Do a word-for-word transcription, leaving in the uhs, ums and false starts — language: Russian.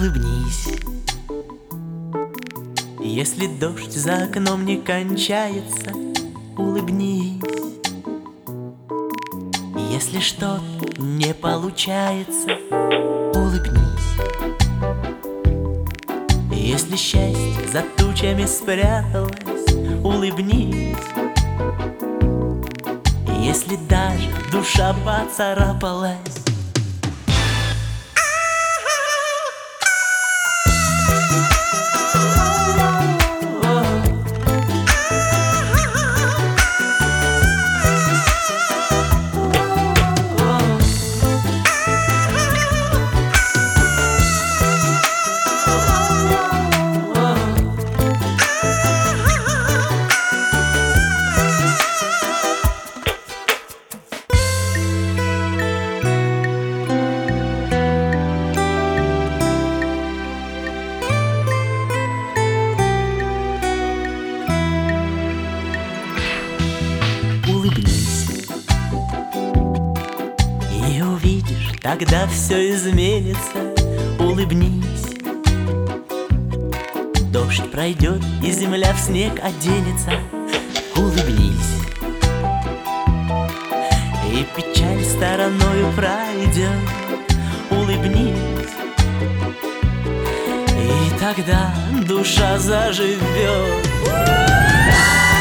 улыбнись. Если дождь за окном не кончается, улыбнись. Если что-то не получается, улыбнись. Если счастье за тучами спряталось, улыбнись. Если даже душа поцарапалась, улыбнись, и увидишь, тогда все изменится. Улыбнись. Дождь пройдет, и земля в снег оденется. Улыбнись, и печаль стороною пройдет. Улыбнись, и тогда душа заживет.